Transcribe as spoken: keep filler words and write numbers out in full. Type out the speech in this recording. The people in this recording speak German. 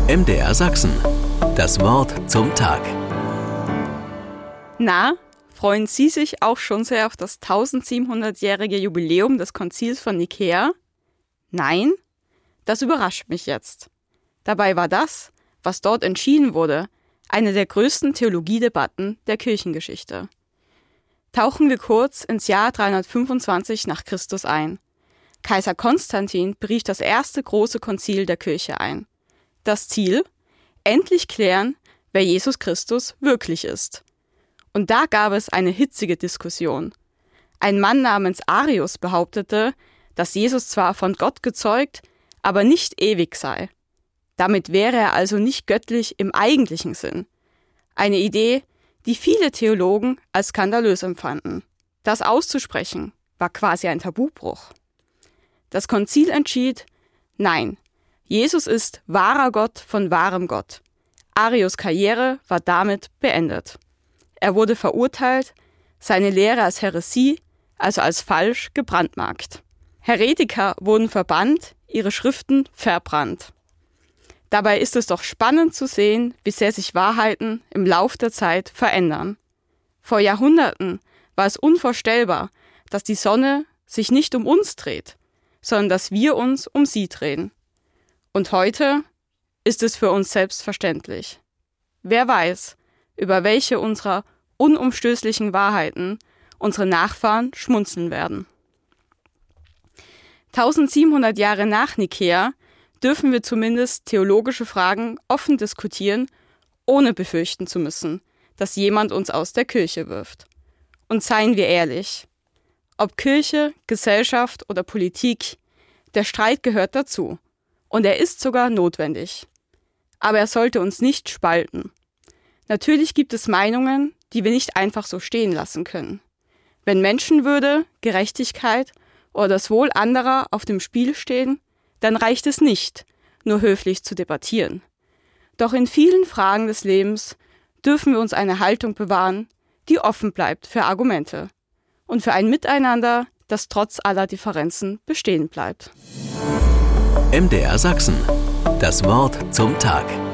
M D R Sachsen. Das Wort zum Tag. Na, freuen Sie sich auch schon sehr auf das tausendsiebenhundertjährige Jubiläum des Konzils von Nikäa? Nein? Das überrascht mich jetzt. Dabei war das, was dort entschieden wurde, eine der größten Theologiedebatten der Kirchengeschichte. Tauchen wir kurz ins Jahr dreihundertfünfundzwanzig nach Christus ein. Kaiser Konstantin berief das erste große Konzil der Kirche ein. Das Ziel? Endlich klären, wer Jesus Christus wirklich ist. Und da gab es eine hitzige Diskussion. Ein Mann namens Arius behauptete, dass Jesus zwar von Gott gezeugt, aber nicht ewig sei. Damit wäre er also nicht göttlich im eigentlichen Sinn. Eine Idee, die viele Theologen als skandalös empfanden. Das auszusprechen war quasi ein Tabubruch. Das Konzil entschied, nein, Jesus ist wahrer Gott von wahrem Gott. Arius' Karriere war damit beendet. Er wurde verurteilt, seine Lehre als Häresie, also als falsch, gebrandmarkt. Häretiker wurden verbannt, ihre Schriften verbrannt. Dabei ist es doch spannend zu sehen, wie sehr sich Wahrheiten im Lauf der Zeit verändern. Vor Jahrhunderten war es unvorstellbar, dass die Sonne sich nicht um uns dreht, sondern dass wir uns um sie drehen. Und heute ist es für uns selbstverständlich. Wer weiß, über welche unserer unumstößlichen Wahrheiten unsere Nachfahren schmunzeln werden. tausendsiebenhundert Jahre nach Nikäa dürfen wir zumindest theologische Fragen offen diskutieren, ohne befürchten zu müssen, dass jemand uns aus der Kirche wirft. Und seien wir ehrlich, ob Kirche, Gesellschaft oder Politik, der Streit gehört dazu. Und er ist sogar notwendig. Aber er sollte uns nicht spalten. Natürlich gibt es Meinungen, die wir nicht einfach so stehen lassen können. Wenn Menschenwürde, Gerechtigkeit oder das Wohl anderer auf dem Spiel stehen, dann reicht es nicht, nur höflich zu debattieren. Doch in vielen Fragen des Lebens dürfen wir uns eine Haltung bewahren, die offen bleibt für Argumente und für ein Miteinander, das trotz aller Differenzen bestehen bleibt. M D R Sachsen. Das Wort zum Tag.